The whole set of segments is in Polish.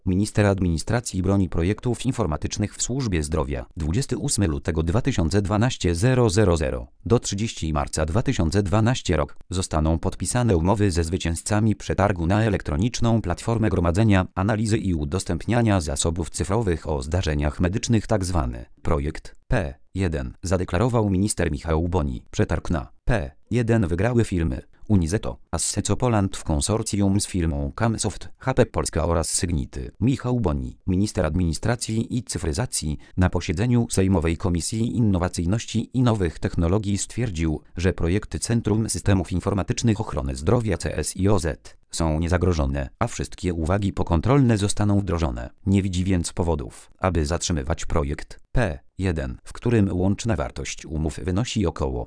Minister Administracji broni projektów informatycznych w służbie zdrowia. 28 lutego 2012 000 do 30 marca 2012 rok zostaną podpisane umowy ze zwycięzcami przetargu na elektroniczną platformę gromadzenia, analizy i udostępniania zasobów cyfrowych o zdarzeniach medycznych, tzw. projekt P1, zadeklarował minister Michał Boni. Przetarg na P1 wygrały firmy Unizeto, Asseco Poland w konsorcjum z firmą Camsoft, HP Polska oraz Sygnity. Michał Boni, minister administracji i cyfryzacji, na posiedzeniu Sejmowej Komisji Innowacyjności i Nowych Technologii stwierdził, że projekty Centrum Systemów Informatycznych Ochrony Zdrowia CSIOZ są niezagrożone, a wszystkie uwagi pokontrolne zostaną wdrożone. Nie widzi więc powodów, aby zatrzymywać projekt P1, w którym łączna wartość umów wynosi około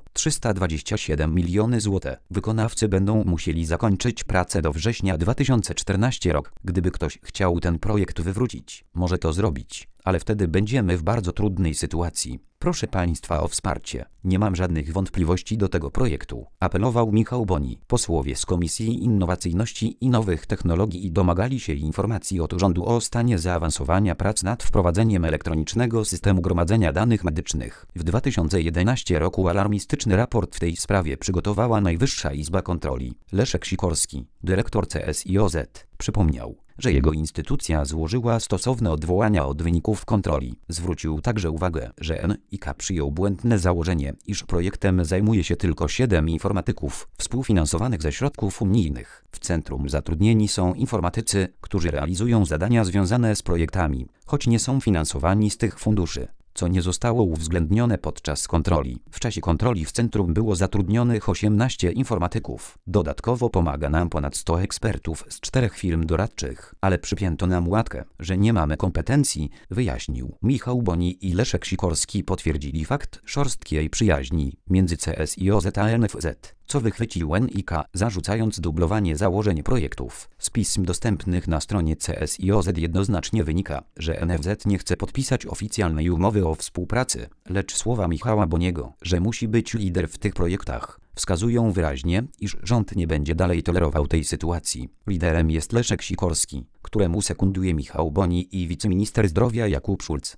327 miliony zł. Wykonawcy będą musieli zakończyć pracę do września 2014 rok. Gdyby ktoś chciał ten projekt wywrócić, może to zrobić, ale wtedy będziemy w bardzo trudnej sytuacji. Proszę Państwa o wsparcie. Nie mam żadnych wątpliwości do tego projektu, apelował Michał Boni. Posłowie z Komisji Innowacyjności i Nowych Technologii domagali się informacji od rządu o stanie zaawansowania prac nad wprowadzeniem elektronicznego systemu gromadzenia danych medycznych. W 2011 roku alarmistyczny raport w tej sprawie przygotowała Najwyższa Izba Kontroli. Leszek Sikorski, dyrektor CSIOZ, przypomniał, że jego instytucja złożyła stosowne odwołania od wyników kontroli. Zwrócił także uwagę, że NIK przyjął błędne założenie, iż projektem zajmuje się tylko 7 informatyków współfinansowanych ze środków unijnych. W centrum zatrudnieni są informatycy, którzy realizują zadania związane z projektami, choć nie są finansowani z tych funduszy, co nie zostało uwzględnione podczas kontroli. W czasie kontroli w centrum było zatrudnionych 18 informatyków. Dodatkowo pomaga nam ponad 100 ekspertów z 4 firm doradczych, ale przypięto nam łatkę, że nie mamy kompetencji, wyjaśnił. Michał Boni i Leszek Sikorski potwierdzili fakt szorstkiej przyjaźni między CSIOZ a NFZ, co wychwycił NIK, zarzucając dublowanie założeń projektów. Z pism dostępnych na stronie CSIOZ jednoznacznie wynika, że NFZ nie chce podpisać oficjalnej umowy o współpracy, lecz słowa Michała Boniego, że musi być lider w tych projektach, wskazują wyraźnie, iż rząd nie będzie dalej tolerował tej sytuacji. Liderem jest Leszek Sikorski, któremu sekunduje Michał Boni i wiceminister zdrowia Jakub Szulc.